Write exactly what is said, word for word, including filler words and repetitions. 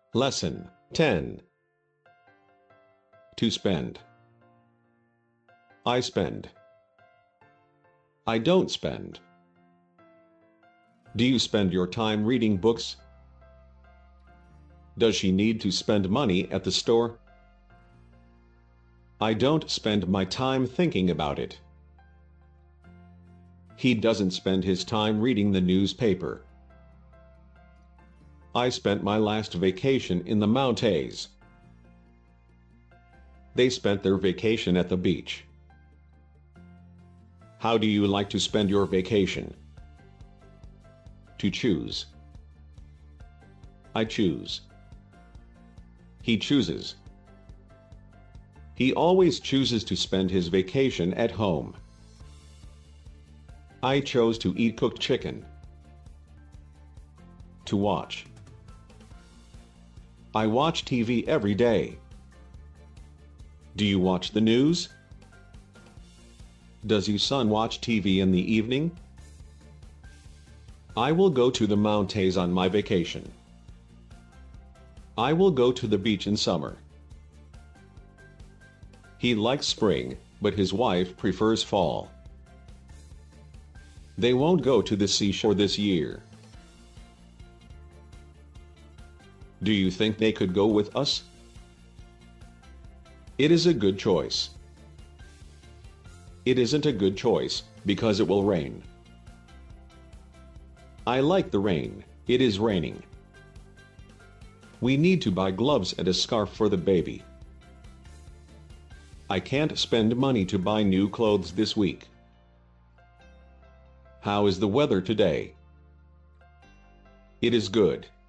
Lesson ten. To spend. I spend. I don't spend. Do you spend your time reading books? Does she need to spend money at the store? I don't spend my time thinking about it. He doesn't spend his time reading the newspaper. I spent my last vacation in the mountains. They spent their vacation at the beach. How do you like to spend your vacation? To choose. I choose. He chooses. He always chooses to spend his vacation at home. I chose to eat cooked chicken. To watch. I watch T V every day. Do you watch the news? Does your son watch T V in the evening? I will go to the mountains on my vacation. I will go to the beach in summer. He likes spring, but his wife prefers fall. They won't go to the seashore this year. Do you think they could go with us? It is a good choice. It isn't a good choice, because it will rain. I like the rain. It is raining. We need to buy gloves and a scarf for the baby. I can't spend money to buy new clothes this week. How is the weather today? It is good.